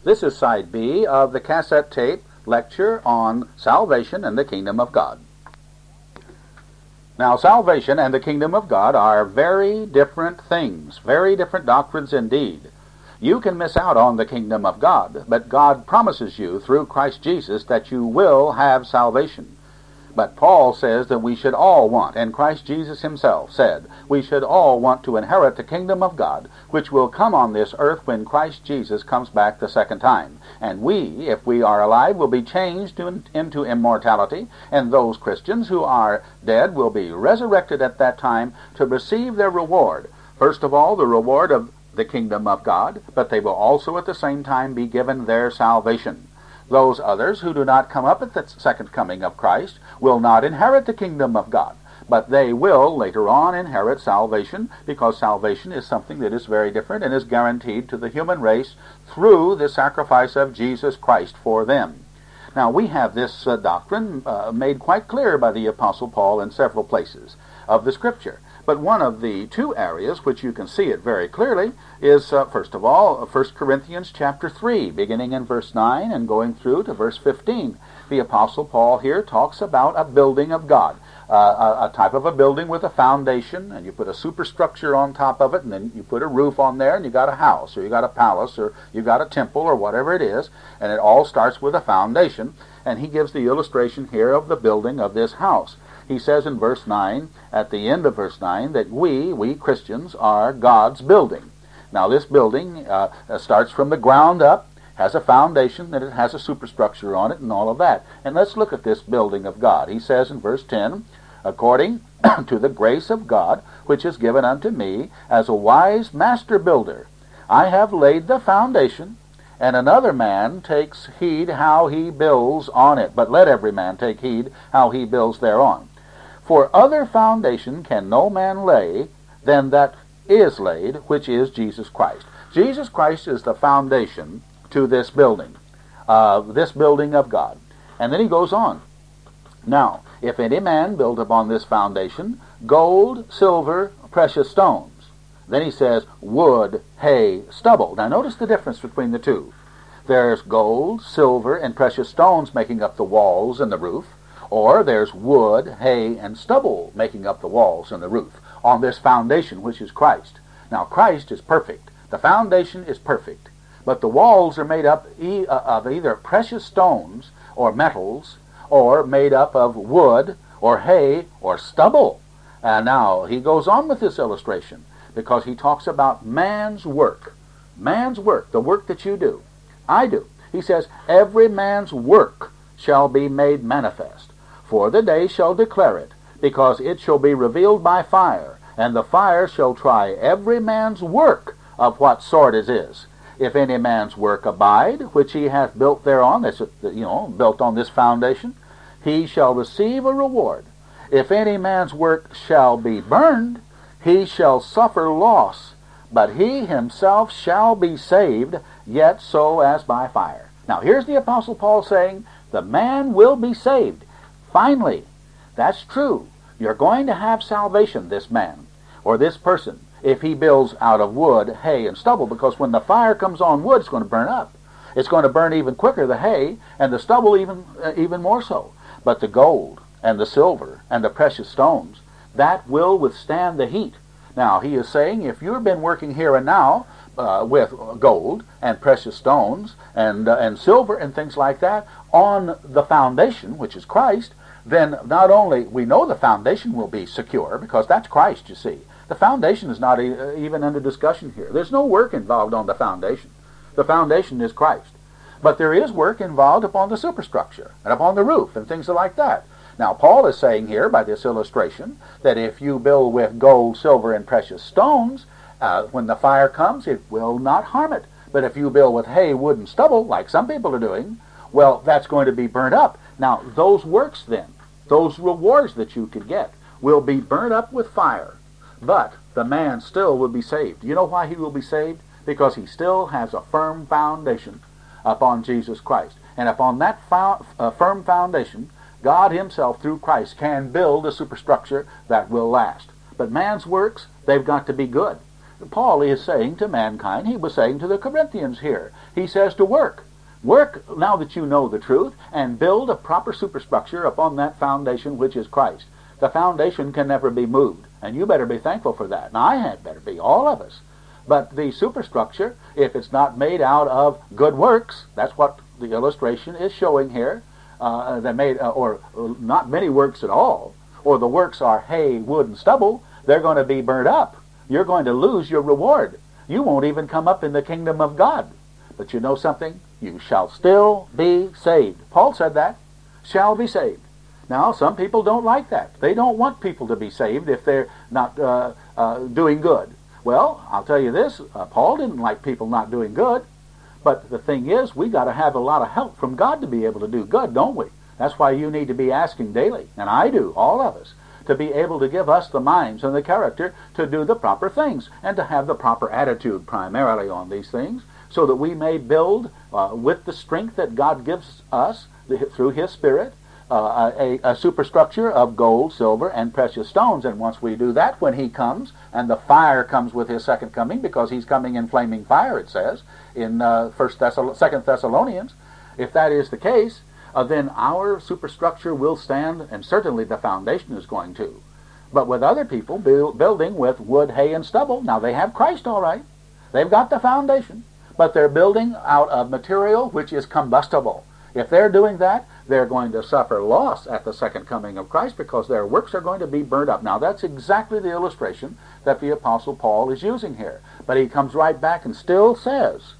This is side B of the cassette tape lecture on salvation and the kingdom of God. Now, salvation and the kingdom of God are very different things, very different doctrines indeed. You can miss out on the kingdom of God, but God promises you through Christ Jesus that you will have salvation. But Paul says that we should all want, and Christ Jesus himself said, we should all want to inherit the kingdom of God, which will come on this earth when Christ Jesus comes back the second time. And we, if we are alive, will be changed into immortality, and those Christians who are dead will be resurrected at that time to receive their reward. First of all, the reward of the kingdom of God, but they will also at the same time be given their salvation. Those others who do not come up at the second coming of Christ will not inherit the kingdom of God, but they will later on inherit salvation, because salvation is something that is very different and is guaranteed to the human race through the sacrifice of Jesus Christ for them. Now, we have this doctrine made quite clear by the Apostle Paul in several places of the Scripture. But one of the two areas which you can see it very clearly is, first of all, 1 Corinthians chapter 3, beginning in verse 9 and going through to verse 15. The Apostle Paul here talks about a building of God, a type of a building with a foundation, and you put a superstructure on top of it, and then you put a roof on there, and you got a house, or you got a palace, or you got a temple, or whatever it is, and it all starts with a foundation. And he gives the illustration here of the building of this house. He says in verse 9, at the end of verse 9, that we Christians are God's building. Now, this building starts from the ground up, has a foundation, and it has a superstructure on it, and all of that. And let's look at this building of God. He says in verse 10, according to the grace of God, which is given unto me as a wise master builder, I have laid the foundation, and another man takes heed how he builds on it. But let every man take heed how he builds thereon. For other foundation can no man lay than that is laid, which is Jesus Christ. Jesus Christ is the foundation to this building of God. And then he goes on. Now, if any man build upon this foundation gold, silver, precious stones. Then he says wood, hay, stubble. Now notice the difference between the two. There's gold, silver, and precious stones making up the walls and the roof. Or there's wood, hay, and stubble making up the walls and the roof on this foundation, which is Christ. Now, Christ is perfect. The foundation is perfect. But the walls are made up of either precious stones or metals, or made up of wood or hay or stubble. Now, he goes on with this illustration because he talks about man's work. Man's work, the work that you do, I do. He says, every man's work shall be made manifest. For the day shall declare it, because it shall be revealed by fire, and the fire shall try every man's work of what sort it is. If any man's work abide, which he hath built thereon, that's built on this foundation, he shall receive a reward. If any man's work shall be burned, he shall suffer loss, but he himself shall be saved, yet so as by fire. Now here's the Apostle Paul saying, the man will be saved. Finally, that's true. You're going to have salvation, this man, or this person, if he builds out of wood, hay, and stubble, because when the fire comes on wood, it's going to burn up. It's going to burn even quicker, the hay, and the stubble even more so. But the gold and the silver and the precious stones, that will withstand the heat. Now, he is saying, if you've been working here and now with gold and precious stones and silver and things like that on the foundation, which is Christ, then not only we know the foundation will be secure, because that's Christ, you see. The foundation is not even under discussion here. There's no work involved on the foundation. The foundation is Christ. But there is work involved upon the superstructure and upon the roof and things like that. Now, Paul is saying here by this illustration that if you build with gold, silver, and precious stones, when the fire comes, it will not harm it. But if you build with hay, wood, and stubble, like some people are doing, well, that's going to be burnt up. Now, those works then, those rewards that you could get, will be burnt up with fire. But the man still will be saved. You know why he will be saved? Because he still has a firm foundation upon Jesus Christ. And upon that firm foundation, God himself, through Christ, can build a superstructure that will last. But man's works, they've got to be good. Paul is saying to mankind, he was saying to the Corinthians here, he says to work. Work now that you know the truth, and build a proper superstructure upon that foundation which is Christ. The foundation can never be moved, and you better be thankful for that. And I had better be, all of us. But the superstructure, if it's not made out of good works, that's what the illustration is showing here, or not many works at all, or the works are hay, wood, and stubble, they're going to be burnt up. You're going to lose your reward. You won't even come up in the kingdom of God. But you know something? You shall still be saved. Paul said that. Shall be saved. Now, some people don't like that. They don't want people to be saved if they're not doing good. Well, I'll tell you this. Paul didn't like people not doing good. But the thing is, we got to have a lot of help from God to be able to do good, don't we? That's why you need to be asking daily, and I do, all of us, to be able to give us the minds and the character to do the proper things and to have the proper attitude primarily on these things, so that we may build with the strength that God gives us through His Spirit a superstructure of gold, silver, and precious stones. And once we do that, when He comes, and the fire comes with His second coming, because He's coming in flaming fire, it says in 2 Thessalonians, if that is the case, then our superstructure will stand, and certainly the foundation is going to. But with other people building with wood, hay, and stubble, now they have Christ all right. They've got the foundation, but they're building out of material which is combustible. If they're doing that, they're going to suffer loss at the second coming of Christ, because their works are going to be burned up. Now that's exactly the illustration that the Apostle Paul is using here. But he comes right back and still says,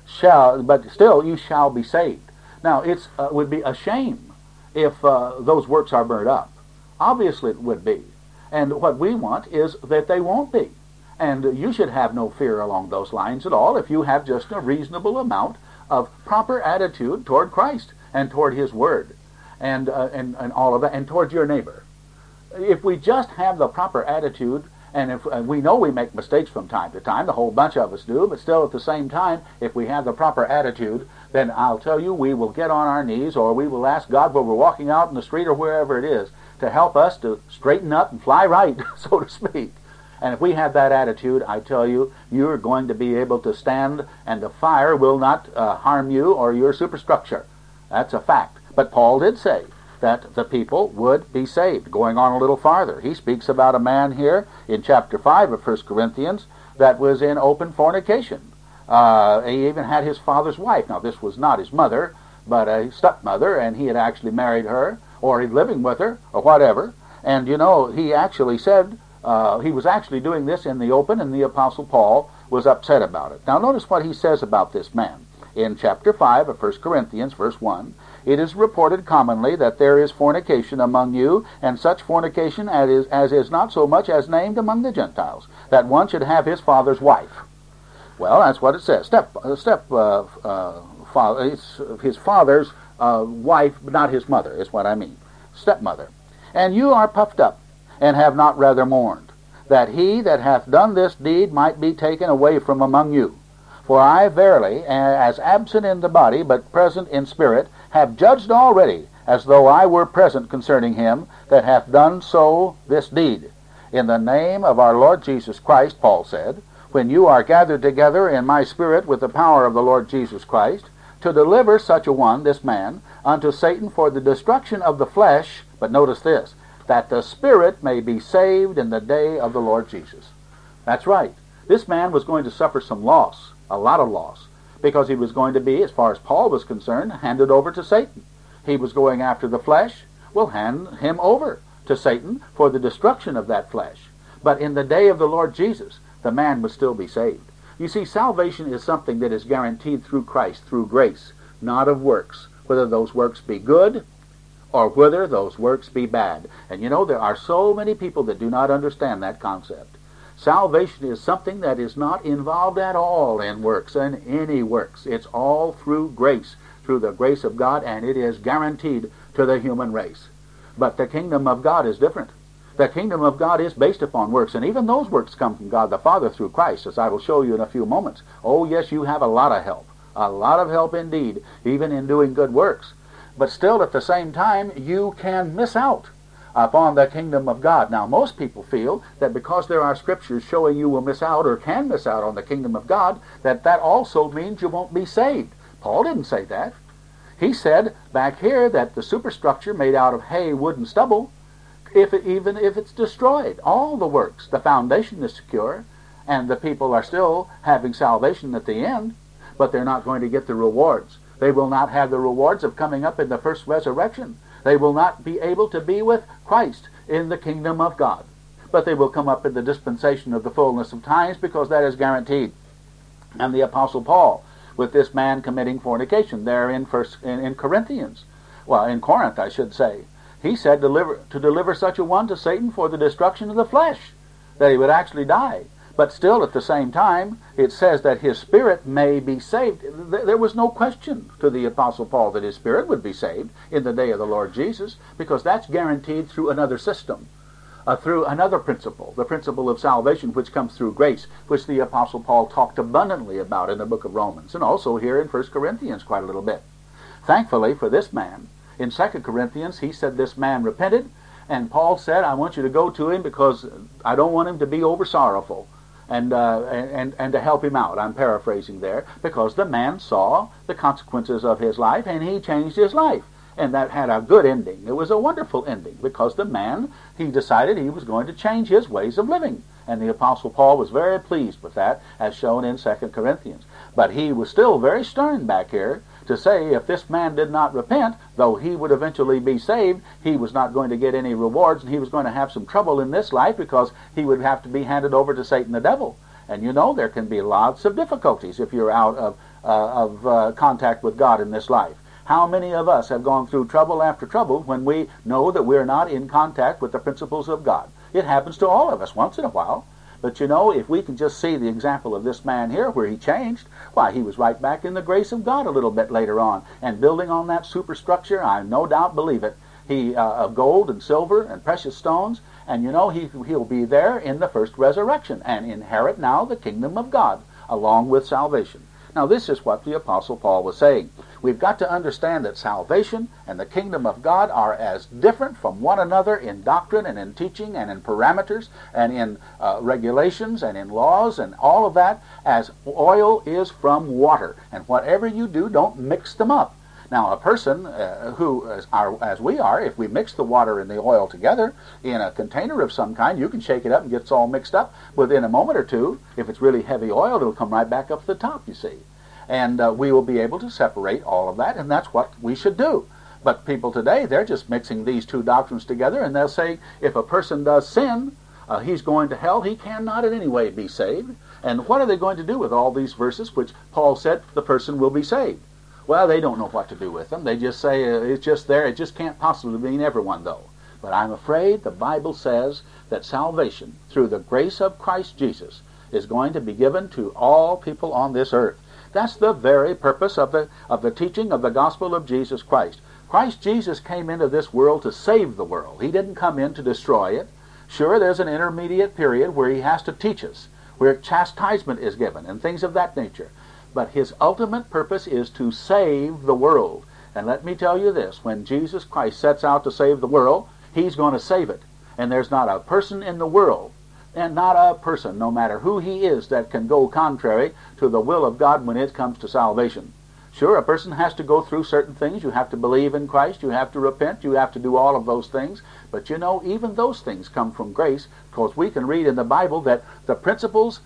but still you shall be saved. Now, it would be a shame if those works are burned up. Obviously it would be. And what we want is that they won't be. And you should have no fear along those lines at all if you have just a reasonable amount of proper attitude toward Christ and toward His Word and all of that, and toward your neighbor. If we just have the proper attitude, and if we know we make mistakes from time to time, the whole bunch of us do, but still at the same time, if we have the proper attitude, then I'll tell you, we will get on our knees, or we will ask God when we're walking out in the street or wherever it is, to help us to straighten up and fly right, so to speak. And if we have that attitude, I tell you, you're going to be able to stand, and the fire will not harm you or your superstructure. That's a fact. But Paul did say that the people would be saved. Going on a little farther, he speaks about a man here in chapter 5 of 1 Corinthians that was in open fornication. He even had his father's wife. Now, this was not his mother, but a stepmother, and he had actually married her, or he's living with her, or whatever. And, you know, he actually said he was actually doing this in the open, and the Apostle Paul was upset about it. Now, notice what he says about this man. In chapter 5 of 1 Corinthians, verse 1, "It is reported commonly that there is fornication among you, and such fornication as is not so much as named among the Gentiles, that one should have his father's wife." Well, that's what it says. His father's wife, not his mother, is what I mean. Stepmother. "And you are puffed up, and have not rather mourned, that he that hath done this deed might be taken away from among you. For I verily, as absent in the body, but present in spirit, have judged already, as though I were present concerning him that hath done so this deed. In the name of our Lord Jesus Christ," Paul said, "when you are gathered together in my spirit with the power of the Lord Jesus Christ, to deliver such a one, this man, unto Satan for the destruction of the flesh," but notice this, "that the spirit may be saved in the day of the Lord Jesus." That's right. This man was going to suffer some loss, a lot of loss, because he was going to be, as far as Paul was concerned, handed over to Satan. He was going after the flesh. We'll hand him over to Satan for the destruction of that flesh. But in the day of the Lord Jesus, the man would still be saved. You see, salvation is something that is guaranteed through Christ, through grace, not of works, whether those works be good or whether those works be bad. And you know, there are so many people that do not understand that concept. Salvation is something that is not involved at all in works, in any works. It's all through grace, through the grace of God, and it is guaranteed to the human race. But the kingdom of God is different. The kingdom of God is based upon works, and even those works come from God the Father through Christ, as I will show you in a few moments. Oh yes, you have a lot of help indeed, even in doing good works. But still, at the same time, you can miss out upon the kingdom of God. Now, most people feel that because there are scriptures showing you will miss out or can miss out on the kingdom of God, that also means you won't be saved. Paul didn't say that. He said back here that the superstructure made out of hay, wood, and stubble, even if it's destroyed, all the works, the foundation is secure, and the people are still having salvation at the end, but they're not going to get the rewards. They will not have the rewards of coming up in the first resurrection. They will not be able to be with Christ in the kingdom of God. But they will come up in the dispensation of the fullness of times, because that is guaranteed. And the Apostle Paul, with this man committing fornication there in Corinthians, well, in Corinth, I should say, he said to deliver such a one to Satan for the destruction of the flesh, that he would actually die. But still, at the same time, it says that his spirit may be saved. There was no question to the Apostle Paul that his spirit would be saved in the day of the Lord Jesus, because that's guaranteed through another system, through another principle, the principle of salvation, which comes through grace, which the Apostle Paul talked abundantly about in the book of Romans, and also here in 1 Corinthians quite a little bit. Thankfully for this man, in 2 Corinthians, he said this man repented, and Paul said, I want you to go to him because I don't want him to be over sorrowful. And to help him out. I'm paraphrasing there, because the man saw the consequences of his life, and he changed his life. And that had a good ending. It was a wonderful ending, because the man, he decided he was going to change his ways of living. And the Apostle Paul was very pleased with that, as shown in 2 Corinthians. But he was still very stern back here to say if this man did not repent, though he would eventually be saved, he was not going to get any rewards, and he was going to have some trouble in this life, because he would have to be handed over to Satan the devil. And you know there can be lots of difficulties if you're out of contact with God in this life. How many of us have gone through trouble after trouble when we know that we're not in contact with the principles of God? It happens to all of us once in a while. But you know, if we can just see the example of this man here where he changed, why, he was right back in the grace of God a little bit later on. And building on that superstructure, I no doubt believe it, of gold and silver and precious stones, and you know, he'll be there in the first resurrection and inherit now the kingdom of God along with salvation. Now, this is what the Apostle Paul was saying. We've got to understand that salvation and the kingdom of God are as different from one another in doctrine and in teaching and in parameters and in regulations and in laws and all of that as oil is from water. And whatever you do, don't mix them up. Now, a person who, as we are, if we mix the water and the oil together in a container of some kind, you can shake it up and it gets all mixed up. Within a moment or two, if it's really heavy oil, it'll come right back up to the top, you see. And we will be able to separate all of that, and that's what we should do. But people today, they're just mixing these two doctrines together, and they'll say if a person does sin, he's going to hell. He cannot in any way be saved. And what are they going to do with all these verses which Paul said the person will be saved? Well, they don't know what to do with them. They just say it's just there. It just can't possibly mean everyone, though. But I'm afraid the Bible says that salvation through the grace of Christ Jesus is going to be given to all people on this earth. That's the very purpose of the teaching of the gospel of Jesus Christ. Christ Jesus came into this world to save the world. He didn't come in to destroy it. Sure, there's an intermediate period where he has to teach us, where chastisement is given and things of that nature. But his ultimate purpose is to save the world. And let me tell you this, when Jesus Christ sets out to save the world, he's going to save it. And there's not a person in the world, and not a person, no matter who he is, that can go contrary to the will of God when it comes to salvation. Sure, a person has to go through certain things. You have to believe in Christ. You have to repent. You have to do all of those things. But you know, even those things come from grace, because we can read in the Bible that the principles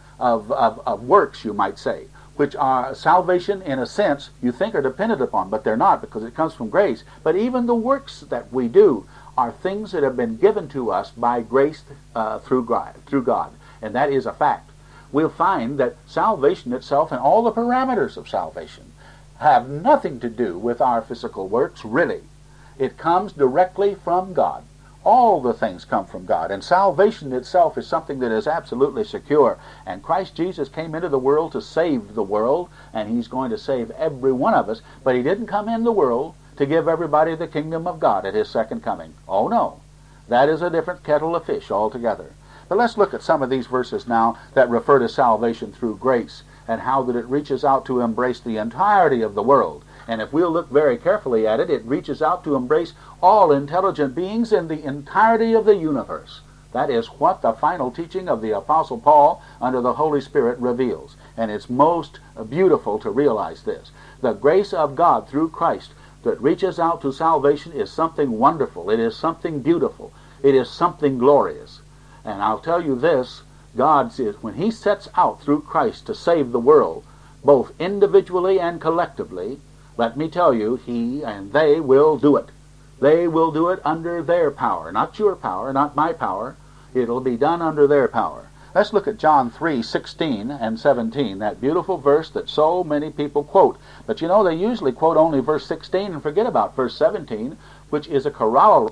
of works, you might say, which are salvation in a sense, you think are dependent upon, but they're not, because it comes from grace. But even the works that we do are things that have been given to us by grace through God. And that is a fact. We'll find that salvation itself and all the parameters of salvation have nothing to do with our physical works, really. It comes directly from God. All the things come from God, and salvation itself is something that is absolutely secure. And Christ Jesus came into the world to save the world, and he's going to save every one of us, but he didn't come in the world to give everybody the kingdom of God at his second coming. Oh no, that is a different kettle of fish altogether. But let's look at some of these verses now that refer to salvation through grace, and how that it reaches out to embrace the entirety of the world. And if we'll look very carefully at it, it reaches out to embrace all intelligent beings in the entirety of the universe. That is what the final teaching of the Apostle Paul under the Holy Spirit reveals. And it's most beautiful to realize this. The grace of God through Christ that reaches out to salvation is something wonderful. It is something beautiful. It is something glorious. And I'll tell you this, God says when He sets out through Christ to save the world, both individually and collectively, let me tell you, He and they will do it. They will do it under their power, not your power, not my power. It'll be done under their power. Let's look at John 3:16 and 17, that beautiful verse that so many people quote. But you know, they usually quote only verse 16 and forget about verse 17, which is a corollary.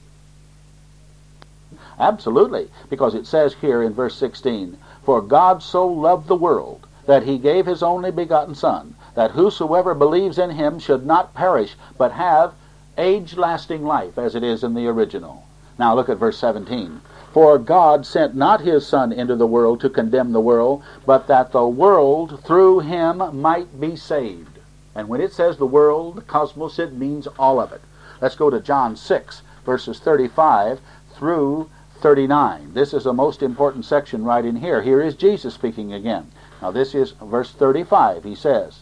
Absolutely, because it says here in verse 16, "For God so loved the world, that He gave His only begotten Son, that whosoever believes in Him should not perish, but have age-lasting life," as it is in the original. Now look at verse 17. "For God sent not His Son into the world to condemn the world, but that the world through Him might be saved." And when it says the world, the cosmos, it means all of it. Let's go to John 6, verses 35 through 39. This is a most important section right in here. Here is Jesus speaking again. Now this is verse 35. He says,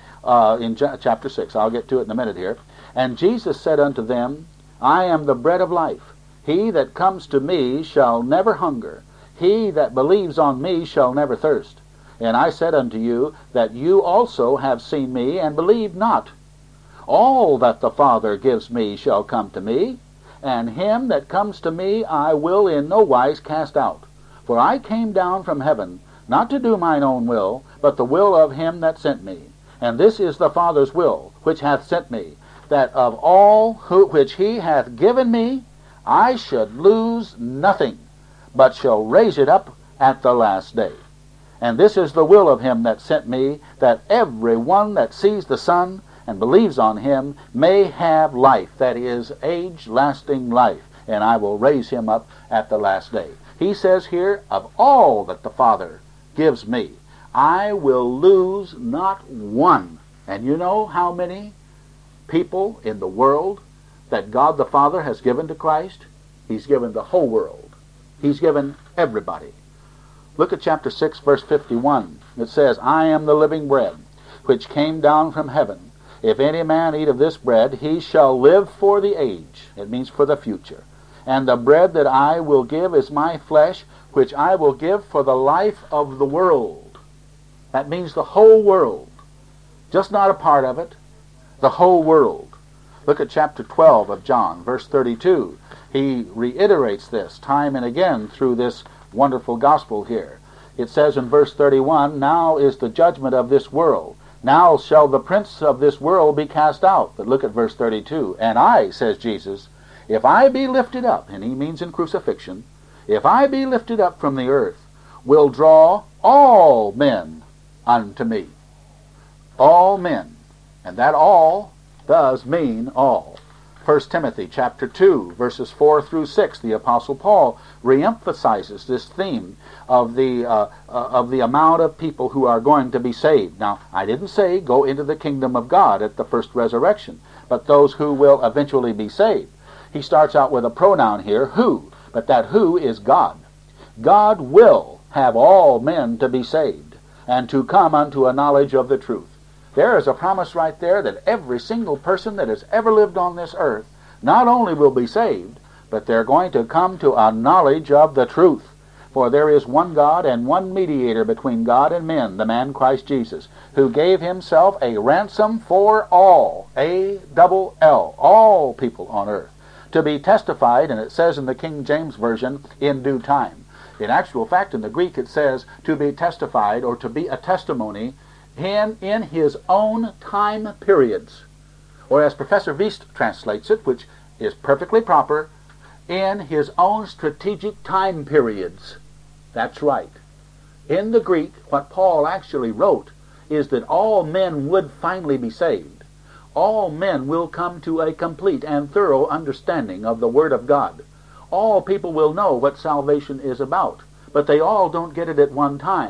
in chapter 6, I'll get to it in a minute here, "And Jesus said unto them, I am the bread of life. He that comes to me shall never hunger. He that believes on me shall never thirst. And I said unto you that you also have seen me, and believe not. All that the Father gives me shall come to me, and him that comes to me I will in no wise cast out. For I came down from heaven, not to do mine own will, but the will of him that sent me. And this is the Father's will, which hath sent me, that of all which he hath given me, I should lose nothing, but shall raise it up at the last day. And this is the will of him that sent me, that every one that sees the Son and believes on him may have life," that is, age-lasting life, "and I will raise him up at the last day." He says here, of all that the Father gives me, I will lose not one. And you know how many people in the world that God the Father has given to Christ? He's given the whole world. He's given everybody. Look at chapter 6, verse 51. It says, "I am the living bread, which came down from heaven. If any man eat of this bread, he shall live for the age." It means for the future. "And the bread that I will give is my flesh, which I will give for the life of the world." That means the whole world. Just not a part of it. The whole world. Look at chapter 12 of John, verse 32. He reiterates this time and again through this wonderful gospel here. It says in verse 31, "Now is the judgment of this world. Now shall the prince of this world be cast out." But look at verse 32. "And I," says Jesus, "if I be lifted up," and he means in crucifixion, "if I be lifted up from the earth, will draw all men unto me." All men. And that all does mean all. 1 Timothy chapter 2, verses 4 through 6, the Apostle Paul reemphasizes this theme of the amount of people who are going to be saved. Now, I didn't say go into the kingdom of God at the first resurrection, but those who will eventually be saved. He starts out with a pronoun here, who, but that who is God. God will have all men to be saved and to come unto a knowledge of the truth. There is a promise right there that every single person that has ever lived on this earth not only will be saved, but they're going to come to a knowledge of the truth. For there is one God and one mediator between God and men, the man Christ Jesus, who gave himself a ransom for all, A-double-L, all people on earth, to be testified, and it says in the King James Version, in due time. In actual fact, in the Greek it says to be testified or to be a testimony in his own time periods. Or as Professor Wiest translates it, which is perfectly proper, in his own strategic time periods. That's right. In the Greek, what Paul actually wrote is that all men would finally be saved. All men will come to a complete and thorough understanding of the Word of God. All people will know what salvation is about, but they all don't get it at one time.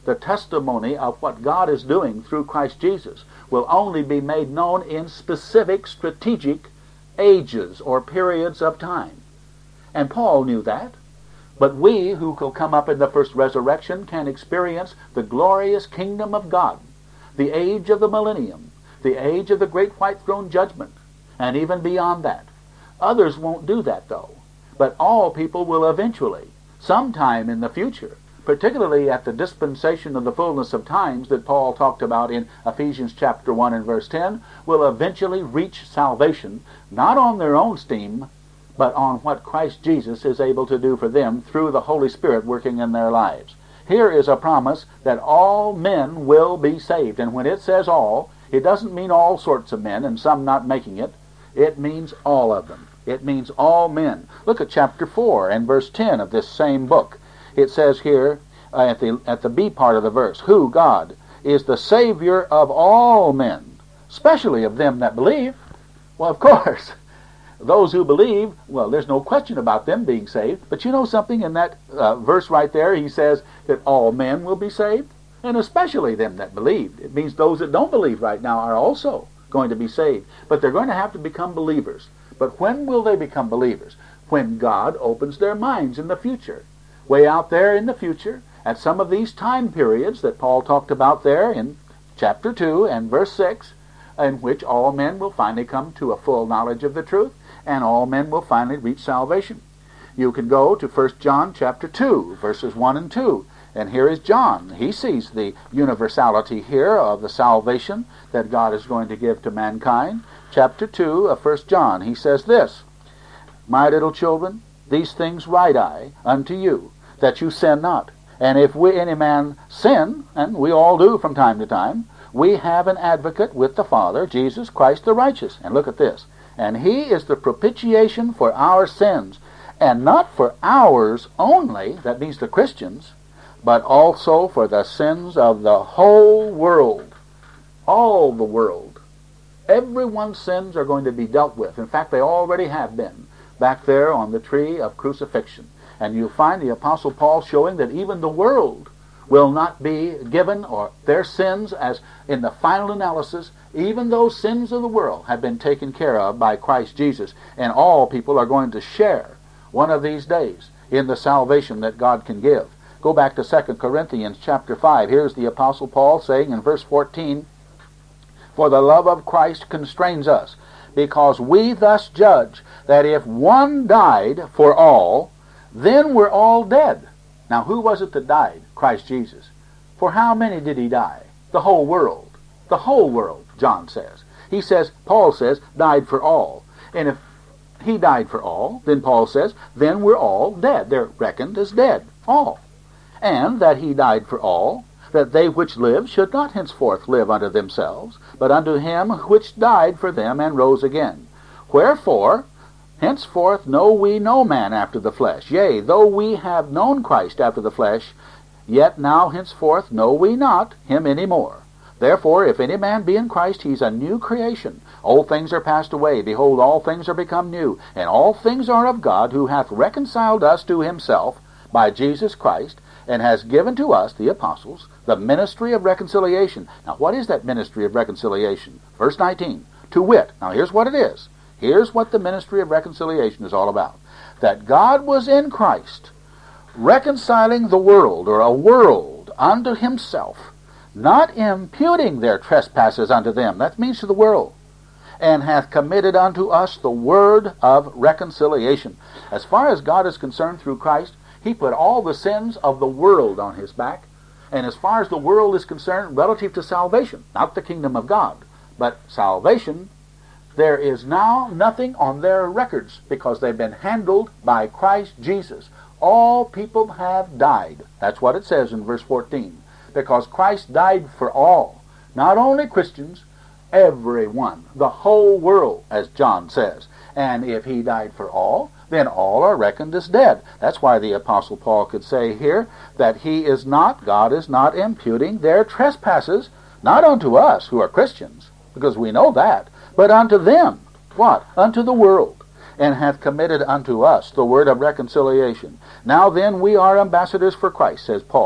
the testimony of what God is doing through Christ Jesus will only be made known in specific strategic ages or periods of time. And Paul knew that. But we who will come up in the first resurrection can experience the glorious kingdom of God, the age of the millennium, the age of the great white throne judgment, and even beyond that. Others won't do that, though. But all people will eventually, sometime in the future, particularly at the dispensation of the fullness of times that Paul talked about in Ephesians chapter 1 and verse 10, will eventually reach salvation, not on their own steam, but on what Christ Jesus is able to do for them through the Holy Spirit working in their lives. Here is a promise that all men will be saved. And when it says all, it doesn't mean all sorts of men and some not making it. It means all of them. It means all men. Look at chapter 4 and verse 10 of this same book. It says here at the B part of the verse, who, God, is the Savior of all men, especially of them that believe. Well, of course, those who believe, well, there's no question about them being saved. But you know something? In that verse right there, he says that all men will be saved, and especially them that believed. It means those that don't believe right now are also going to be saved. But they're going to have to become believers. But when will they become believers? When God opens their minds in the future. Way out there in the future, at some of these time periods that Paul talked about there in chapter 2 and verse 6, in which all men will finally come to a full knowledge of the truth, and all men will finally reach salvation. You can go to 1 John chapter 2, verses 1 and 2, and here is John. He sees the universality here of the salvation that God is going to give to mankind. Chapter 2 of 1 John, he says this, my little children, these things write I unto you, that you sin not. And if any man sin, and we all do from time to time, we have an advocate with the Father, Jesus Christ the righteous. And look at this. And he is the propitiation for our sins, and not for ours only, that means the Christians, but also for the sins of the whole world. All the world. Everyone's sins are going to be dealt with. In fact, they already have been, back there on the tree of crucifixion. And you'll find the Apostle Paul showing that even the world will not be given, or their sins, as in the final analysis, even those sins of the world have been taken care of by Christ Jesus. And all people are going to share one of these days in the salvation that God can give. Go back to 2 Corinthians chapter 5. Here's the Apostle Paul saying in verse 14, for the love of Christ constrains us, because we thus judge that if one died for all, then we're all dead. Now, who was it that died? Christ Jesus. For how many did he die? The whole world. The whole world, John says. He says, Paul says, died for all. And if he died for all, then Paul says, then we're all dead. They're reckoned as dead, all. And that he died for all, that they which live should not henceforth live unto themselves, but unto him which died for them and rose again. Wherefore, henceforth know we no man after the flesh. Yea, though we have known Christ after the flesh, yet now henceforth know we not him any more. Therefore, if any man be in Christ, he's a new creation. Old things are passed away. Behold, all things are become new. And all things are of God, who hath reconciled us to himself by Jesus Christ, and has given to us, the apostles, the ministry of reconciliation. Now, what is that ministry of reconciliation? Verse 19, to wit. Now, here's what it is. Here's what the ministry of reconciliation is all about. That God was in Christ, reconciling the world, or a world, unto himself, not imputing their trespasses unto them. That means to the world. And hath committed unto us the word of reconciliation. As far as God is concerned through Christ, he put all the sins of the world on his back. And as far as the world is concerned, relative to salvation, not the kingdom of God, but salvation, there is now nothing on their records, because they've been handled by Christ Jesus. All people have died. That's what it says in verse 14. Because Christ died for all. Not only Christians, everyone. The whole world, as John says. And if he died for all, then all are reckoned as dead. That's why the Apostle Paul could say here that God is not imputing their trespasses, not unto us who are Christians, because we know that, but unto them. What? Unto the world. And hath committed unto us the word of reconciliation. Now then we are ambassadors for Christ, says Paul.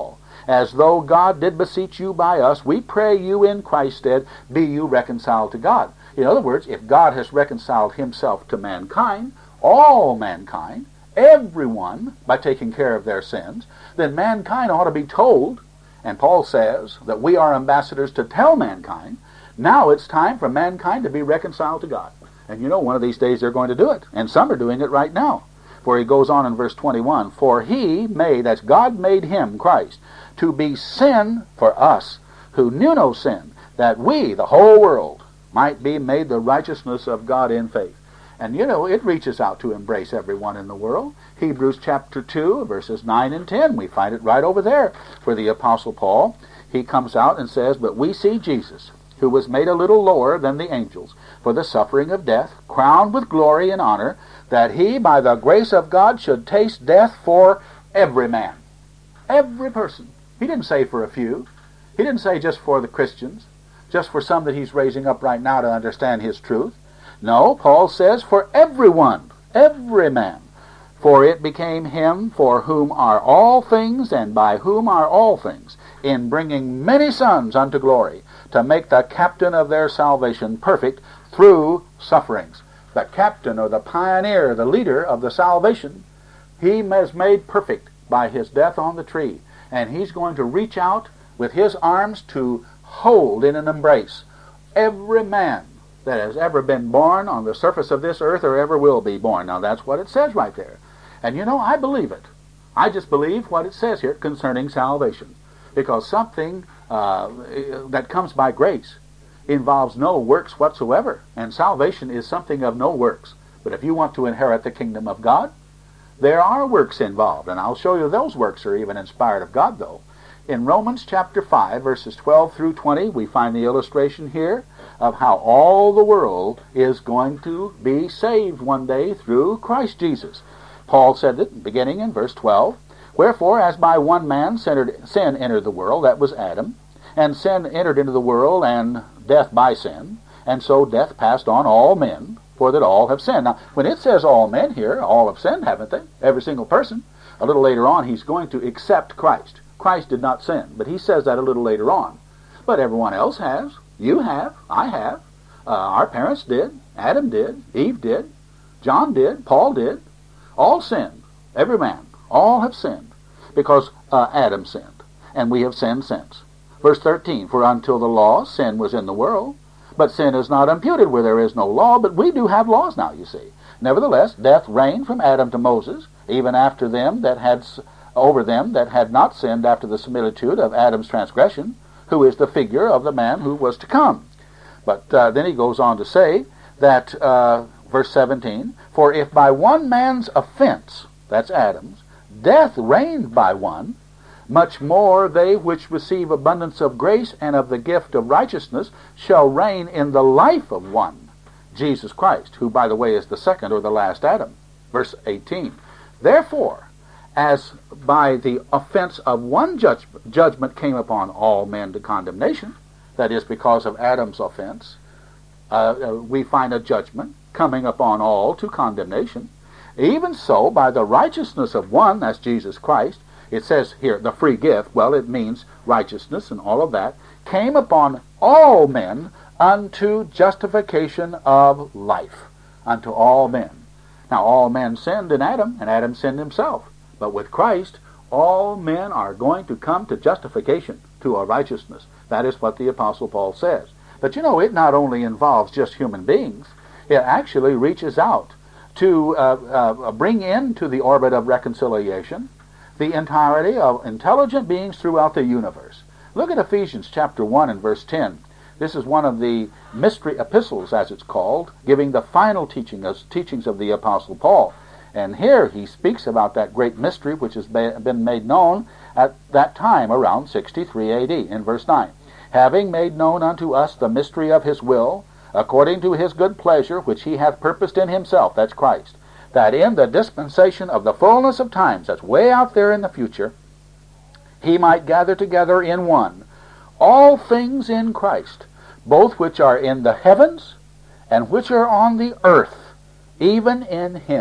as though God did beseech you by us, we pray you in Christ's stead, be you reconciled to God. In other words, if God has reconciled himself to mankind, all mankind, everyone, by taking care of their sins, then mankind ought to be told, and Paul says that we are ambassadors to tell mankind, now it's time for mankind to be reconciled to God. And you know, one of these days they're going to do it, and some are doing it right now. For he goes on in verse 21, for he made, that's God made him, Christ, to be sin for us, who knew no sin, that we, the whole world, might be made the righteousness of God in faith. And you know, it reaches out to embrace everyone in the world. Hebrews chapter 2, verses 9 and 10, we find it right over there for the Apostle Paul. He comes out and says, but we see Jesus, who was made a little lower than the angels, for the suffering of death, crowned with glory and honor, that he, by the grace of God, should taste death for every man. Every person. He didn't say for a few. He didn't say just for the Christians, just for some that he's raising up right now to understand his truth. No, Paul says for everyone, every man. For it became him for whom are all things, and by whom are all things, in bringing many sons unto glory, to make the captain of their salvation perfect through sufferings. The captain, or the pioneer, the leader of the salvation, he is made perfect by his death on the tree. And he's going to reach out with his arms to hold in an embrace every man that has ever been born on the surface of this earth or ever will be born. Now that's what it says right there. And you know, I believe it. I just believe what it says here concerning salvation. Because something that comes by grace involves no works whatsoever. And salvation is something of no works. But if you want to inherit the kingdom of God, there are works involved. And I'll show you those works are even inspired of God, though. In Romans chapter 5, verses 12 through 20, we find the illustration here of how all the world is going to be saved one day through Christ Jesus. Paul said that beginning in verse 12, wherefore, as by one man sin entered the world, that was Adam, and sin entered into the world, and death by sin, and so death passed on all men, for that all have sinned. Now, when it says all men here, all have sinned, haven't they? Every single person. A little later on, he's going to accept Christ. Christ did not sin, but he says that a little later on. But everyone else has. You have. I have. Our parents did. Adam did. Eve did. John did. Paul did. All sinned. Every man. All have sinned because Adam sinned, and we have sinned since. Verse 13, for until the law, sin was in the world, but sin is not imputed where there is no law, but we do have laws now, you see. Nevertheless, death reigned from Adam to Moses, even after them that had over them that had not sinned after the similitude of Adam's transgression, who is the figure of the man who was to come. But then he goes on to say that, verse 17, for if by one man's offense, that's Adam's, death reigned by one, much more they which receive abundance of grace and of the gift of righteousness shall reign in the life of one, Jesus Christ, who, by the way, is the second or the last Adam. Verse 18, therefore, as by the offense of one judgment came upon all men to condemnation, that is, because of Adam's offense, we find a judgment coming upon all to condemnation. Even so, by the righteousness of one, that's Jesus Christ, it says here, the free gift, well, it means righteousness and all of that, came upon all men unto justification of life, unto all men. Now, all men sinned in Adam, and Adam sinned himself. But with Christ, all men are going to come to justification, to a righteousness. That is what the Apostle Paul says. But you know, it not only involves just human beings, it actually reaches out to bring into the orbit of reconciliation the entirety of intelligent beings throughout the universe. Look at Ephesians chapter 1 and verse 10. This is one of the mystery epistles, as it's called, giving the final teachings of the Apostle Paul. And here he speaks about that great mystery which has been made known at that time around 63 AD in verse 9. Having made known unto us the mystery of his will, according to his good pleasure, which he hath purposed in himself, that's Christ, that in the dispensation of the fullness of times, that's way out there in the future, he might gather together in one all things in Christ, both which are in the heavens and which are on the earth, even in him.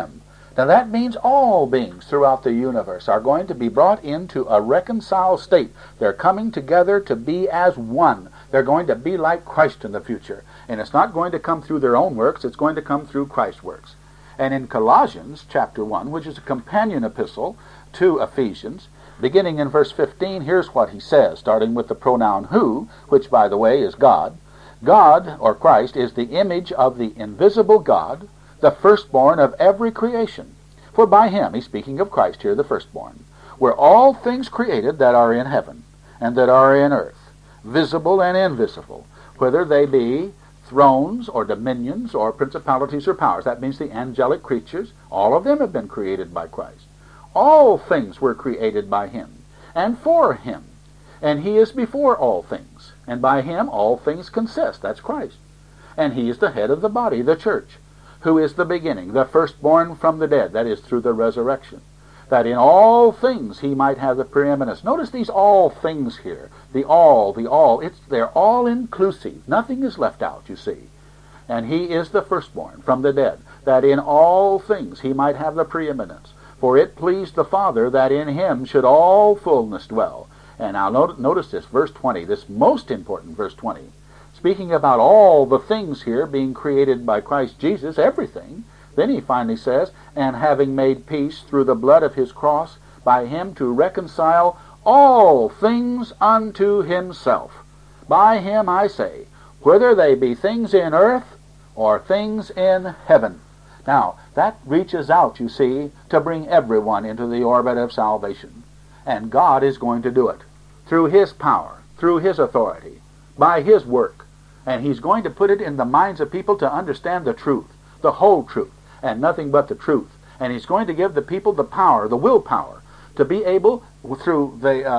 Now that means all beings throughout the universe are going to be brought into a reconciled state. They're coming together to be as one. They're going to be like Christ in the future. And it's not going to come through their own works, it's going to come through Christ's works. And in Colossians chapter 1, which is a companion epistle to Ephesians, beginning in verse 15, here's what he says, starting with the pronoun who, which by the way is God. God, or Christ, is the image of the invisible God, the firstborn of every creation. For by him, he's speaking of Christ here, the firstborn, were all things created that are in heaven and that are in earth, visible and invisible, whether they be thrones or dominions or principalities or powers. That means the angelic creatures. All of them have been created by Christ. All things were created by him and for him. And he is before all things. And by him all things consist. That's Christ. And he is the head of the body, the church, who is the beginning, the firstborn from the dead, that is through the resurrection, that in all things he might have the preeminence. Notice these all things here. The all, they're all inclusive. Nothing is left out, you see. And he is the firstborn from the dead, that in all things he might have the preeminence. For it pleased the Father that in him should all fullness dwell. And now notice this, verse 20, this most important verse 20. Speaking about all the things here being created by Christ Jesus, everything, then he finally says, and having made peace through the blood of his cross, by him to reconcile all things unto himself. By him, I say, whether they be things in earth or things in heaven. Now, that reaches out, you see, to bring everyone into the orbit of salvation. And God is going to do it through his power, through his authority, by his work. And he's going to put it in the minds of people to understand the truth, the whole truth, and nothing but the truth. And he's going to give the people the power, the willpower, to be able, through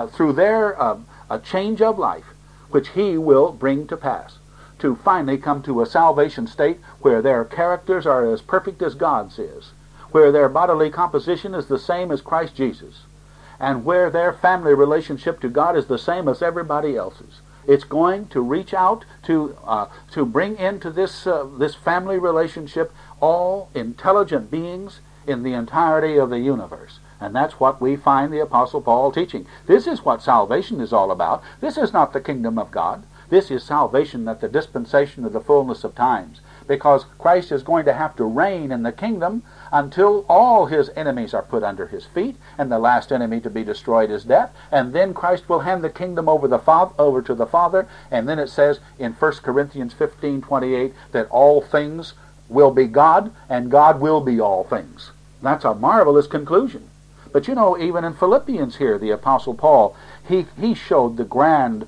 their change of life, which he will bring to pass, to finally come to a salvation state where their characters are as perfect as God's is, where their bodily composition is the same as Christ Jesus, and where their family relationship to God is the same as everybody else's. It's going to reach out to bring into this family relationship all intelligent beings in the entirety of the universe. And that's what we find the Apostle Paul teaching. This is what salvation is all about. This is not the kingdom of God. This is salvation at the dispensation of the fullness of times, because Christ is going to have to reign in the kingdom until all his enemies are put under his feet, and the last enemy to be destroyed is death. And then Christ will hand the kingdom over to the Father. And then it says in 1 Corinthians 15:28 that all things will be God, and God will be all things. That's a marvelous conclusion. But you know, even in Philippians here, the Apostle Paul, he showed the grand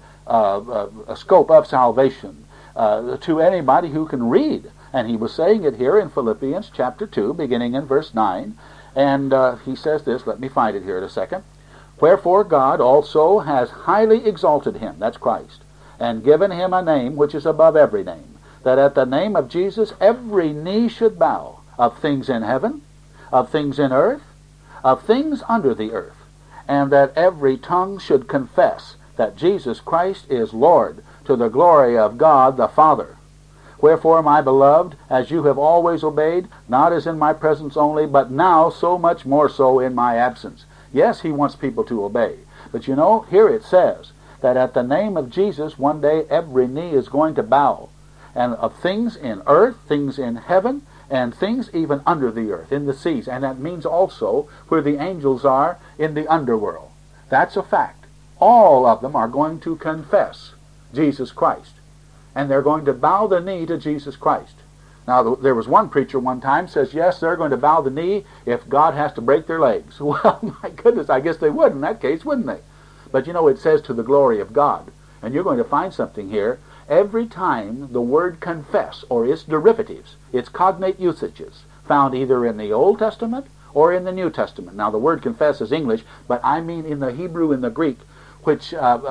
scope of salvation to anybody who can read. And he was saying it here in Philippians chapter 2, beginning in verse 9. And he says this, let me find it here in a second. Wherefore God also has highly exalted him, that's Christ, and given him a name which is above every name, that at the name of Jesus every knee should bow, of things in heaven, of things in earth, of things under the earth, and that every tongue should confess that Jesus Christ is Lord, to the glory of God the Father. Wherefore, my beloved, as you have always obeyed, not as in my presence only, but now so much more so in my absence. Yes, he wants people to obey. But you know, here it says that at the name of Jesus, one day every knee is going to bow. And of things in earth, things in heaven, and things even under the earth, in the seas. And that means also where the angels are in the underworld. That's a fact. All of them are going to confess Jesus Christ. And they're going to bow the knee to Jesus Christ. Now, there was one preacher one time says, yes, they're going to bow the knee if God has to break their legs. Well, my goodness, I guess they would in that case, wouldn't they? But you know, it says to the glory of God. And you're going to find something here. Every time the word confess, or its derivatives, its cognate usages, found either in the Old Testament or in the New Testament. Now, the word confess is English, but I mean in the Hebrew and the Greek, which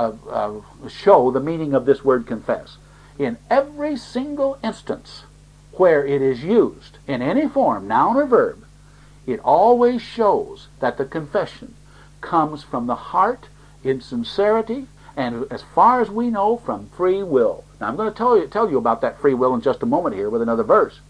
show the meaning of this word confess. In every single instance where it is used in any form, noun or verb, it always shows that the confession comes from the heart in sincerity, and as far as we know, from free will. Now I'm going to tell you about that free will in just a moment here with another verse.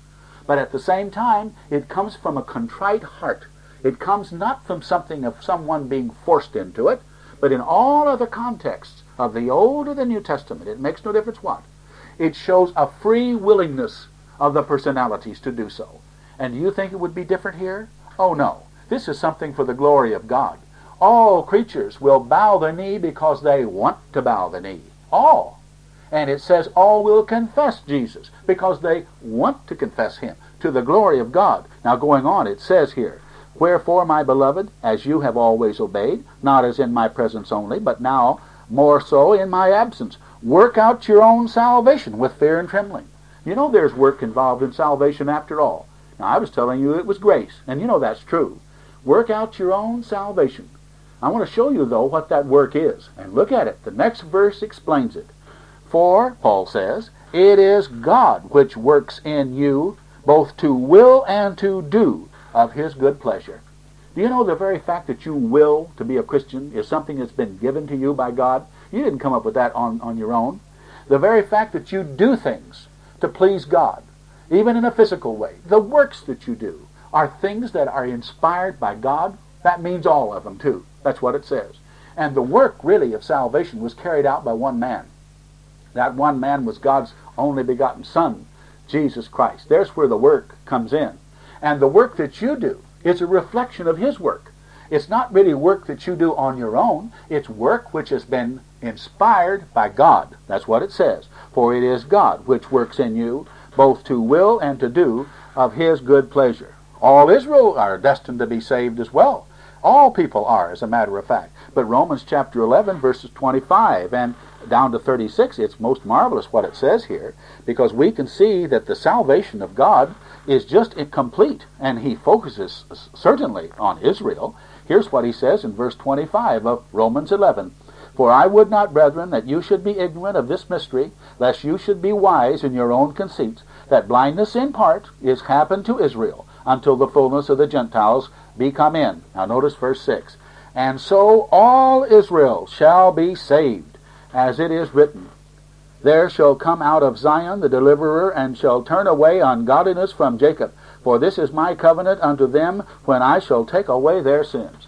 But at the same time, it comes from a contrite heart. It comes not from something of someone being forced into it, but in all other contexts of the Old or the New Testament, it makes no difference what. It shows a free willingness of the personalities to do so. And do you think it would be different here? Oh no. This is something for the glory of God. All creatures will bow the knee because they want to bow the knee. All. And it says all will confess Jesus because they want to confess him to the glory of God. Now going on, it says here, wherefore, my beloved, as you have always obeyed, not as in my presence only, but now more so in my absence, work out your own salvation with fear and trembling. You know there's work involved in salvation after all. Now I was telling you it was grace, and you know that's true. Work out your own salvation. I want to show you, though, what that work is. And look at it. The next verse explains it. For, Paul says, it is God which works in you both to will and to do of his good pleasure. Do you know the very fact that you will to be a Christian is something that's been given to you by God? You didn't come up with that on your own. The very fact that you do things to please God, even in a physical way, the works that you do are things that are inspired by God. That means all of them, too. That's what it says. And the work, really, of salvation was carried out by one man. That one man was God's only begotten Son, Jesus Christ. There's where the work comes in. And the work that you do is a reflection of his work. It's not really work that you do on your own. It's work which has been inspired by God. That's what it says. For it is God which works in you, both to will and to do of his good pleasure. All Israel are destined to be saved as well. All people are, as a matter of fact. But Romans chapter 11, verses 25 and down to 36, it's most marvelous what it says here, because we can see that the salvation of God is just incomplete, and he focuses certainly on Israel. Here's what he says in verse 25 of Romans 11. For I would not, brethren, that you should be ignorant of this mystery, lest you should be wise in your own conceits, that blindness in part is happened to Israel, until the fullness of the Gentiles be come in. Now notice verse 6. And so all Israel shall be saved, as it is written, there shall come out of Zion the deliverer, and shall turn away ungodliness from Jacob. For this is my covenant unto them, when I shall take away their sins.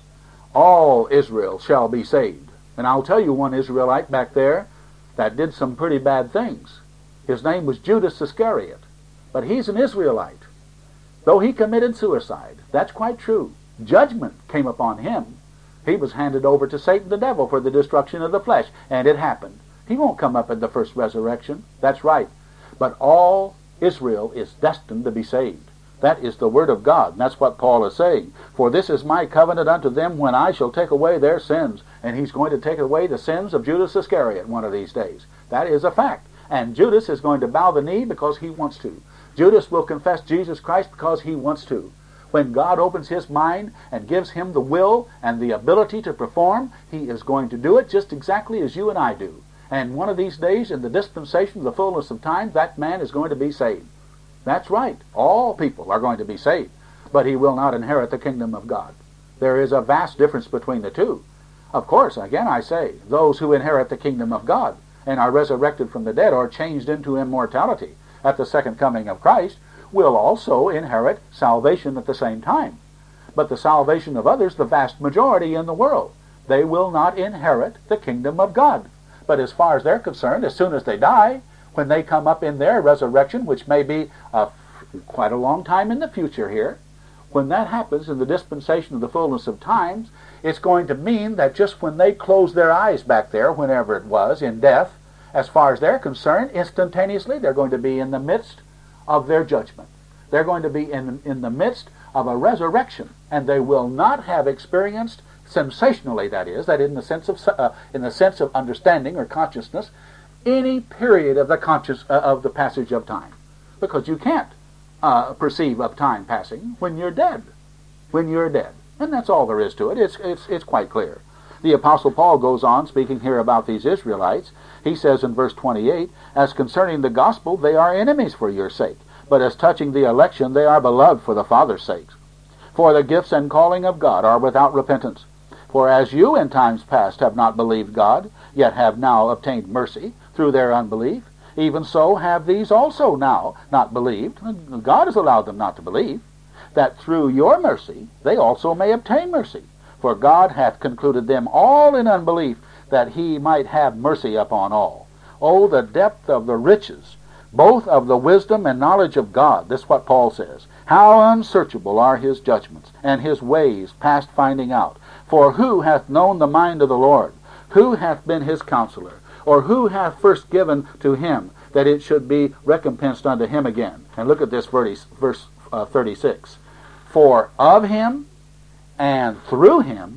All Israel shall be saved. And I'll tell you one Israelite back there that did some pretty bad things. His name was Judas Iscariot. But he's an Israelite. Though he committed suicide, that's quite true. Judgment came upon him. He was handed over to Satan the devil for the destruction of the flesh, and it happened. He won't come up at the first resurrection. That's right. But all Israel is destined to be saved. That is the word of God, and that's what Paul is saying. For this is my covenant unto them, when I shall take away their sins. And he's going to take away the sins of Judas Iscariot one of these days. That is a fact. And Judas is going to bow the knee because he wants to. Judas will confess Jesus Christ because he wants to. When God opens his mind and gives him the will and the ability to perform, he is going to do it just exactly as you and I do. And one of these days, in the dispensation of the fullness of time, that man is going to be saved. That's right. All people are going to be saved. But he will not inherit the kingdom of God. There is a vast difference between the two. Of course, again I say, those who inherit the kingdom of God and are resurrected from the dead or changed into immortality at the second coming of Christ will also inherit salvation at the same time. But the salvation of others, the vast majority in the world, they will not inherit the kingdom of God. But as far as they're concerned, as soon as they die, when they come up in their resurrection, which may be quite a long time in the future here, when that happens in the dispensation of the fullness of times, it's going to mean that just when they close their eyes back there, whenever it was, in death, as far as they're concerned, instantaneously, they're going to be in the midst of their judgment. They're going to be in the midst of a resurrection, and they will not have experienced sensationally, that is, that in the sense of understanding or consciousness, any period of the passage of time, because you can't perceive of time passing when you're dead. When you're dead, and that's all there is to it. It's quite clear. The Apostle Paul goes on speaking here about these Israelites. He says in verse 28, as concerning the gospel, they are enemies for your sake, but as touching the election, they are beloved for the Father's sake. For the gifts and calling of God are without repentance. For as you in times past have not believed God, yet have now obtained mercy through their unbelief, Even so have these also now not believed. God has allowed them not to believe, that through your mercy they also may obtain mercy. For God hath concluded them all in unbelief, that he might have mercy upon all. Oh, the depth of the riches, both of the wisdom and knowledge of God. This is what Paul says. How unsearchable are his judgments, and his ways past finding out. For who hath known the mind of the Lord? Who hath been his counselor? Or who hath first given to him, that it should be recompensed unto him again? And look at this verse 36. For of him, and through him,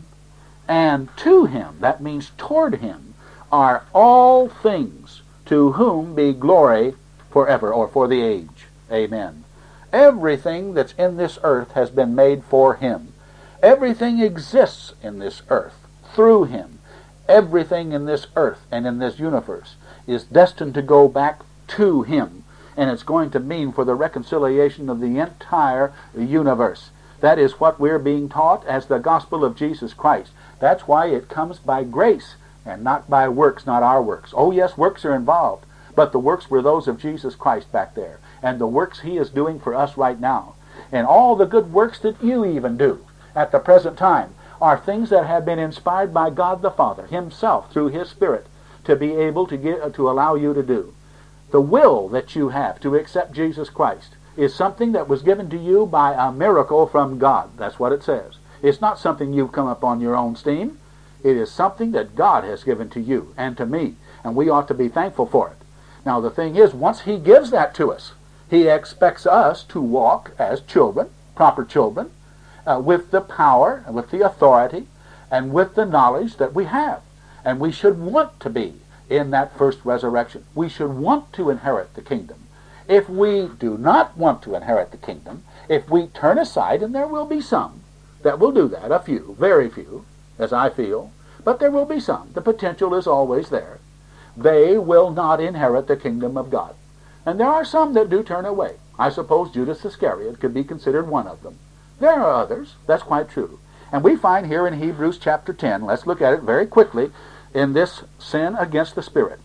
and to him, that means toward him, are all things, to whom be glory forever, or for the age. Amen. Everything that's in this earth has been made for him. Everything exists in this earth through him. Everything in this earth and in this universe is destined to go back to him. And it's going to mean for the reconciliation of the entire universe. That is what we're being taught as the gospel of Jesus Christ. That's why it comes by grace and not by works, not our works. Oh yes, works are involved, but the works were those of Jesus Christ back there, and the works he is doing for us right now. And all the good works that you even do at the present time are things that have been inspired by God the Father himself through his Spirit to be able to allow you to do. The will that you have to accept Jesus Christ is something that was given to you by a miracle from God. That's what it says. It's not something you've come up on your own steam. It is something that God has given to you and to me, and we ought to be thankful for it. Now the thing is, once he gives that to us, he expects us to walk as children, proper children, with the power and with the authority and with the knowledge that we have. And we should want to be in that first resurrection. We should want to inherit the kingdom. If we do not want to inherit the kingdom, if we turn aside, and there will be some that will do that, a few, very few, as I feel, but there will be some. The potential is always there. They will not inherit the kingdom of God. And there are some that do turn away. I suppose Judas Iscariot could be considered one of them. There are others. That's quite true. And we find here in Hebrews chapter 10, let's look at it very quickly, in this sin against the Spirit.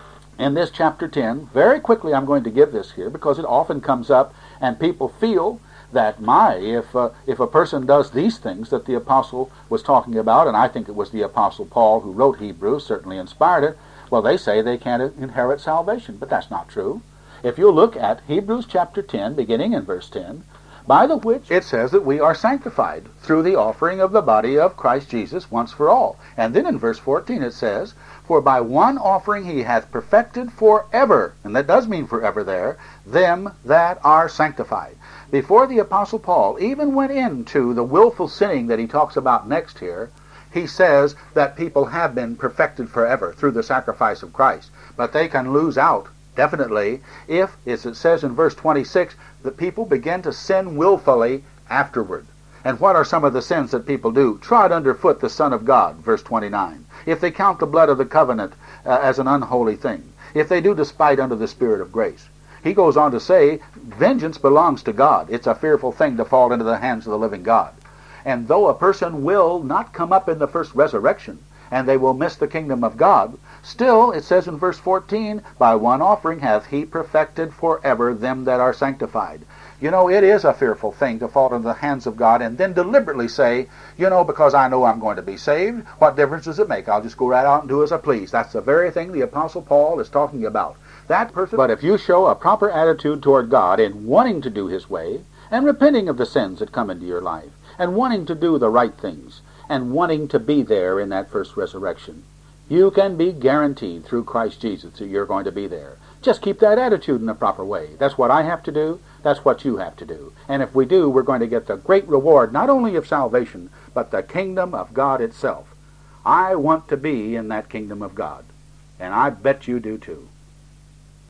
In this chapter 10, very quickly I'm going to give this here because it often comes up and people feel that, if a person does these things that the apostle was talking about, and I think it was the apostle Paul who wrote Hebrews, certainly inspired it, well, they say they can't inherit salvation, but that's not true. If you look at Hebrews chapter 10, beginning in verse 10, by the which it says that we are sanctified through the offering of the body of Christ Jesus once for all. And then in verse 14 it says, for by one offering he hath perfected forever, and that does mean forever there, them that are sanctified. Before the apostle Paul even went into the willful sinning that he talks about next here, he says that people have been perfected forever through the sacrifice of Christ. But they can lose out, definitely, if, as it says in verse 26, that people begin to sin willfully afterward. And what are some of the sins that people do? Trod underfoot the Son of God, verse 29. If they count the blood of the covenant as an unholy thing. If they do despite unto the Spirit of grace. He goes on to say, vengeance belongs to God. It's a fearful thing to fall into the hands of the living God. And though a person will not come up in the first resurrection, and they will miss the kingdom of God, still, it says in verse 14, by one offering hath he perfected forever them that are sanctified. You know, it is a fearful thing to fall into the hands of God and then deliberately say, you know, because I know I'm going to be saved, what difference does it make? I'll just go right out and do as I please. That's the very thing the Apostle Paul is talking about. That person. But if you show a proper attitude toward God in wanting to do his way, and repenting of the sins that come into your life, and wanting to do the right things, and wanting to be there in that first resurrection, you can be guaranteed through Christ Jesus that you're going to be there. Just keep that attitude in the proper way. That's what I have to do. That's what you have to do. And if we do, we're going to get the great reward, not only of salvation, but the kingdom of God itself. I want to be in that kingdom of God. And I bet you do too.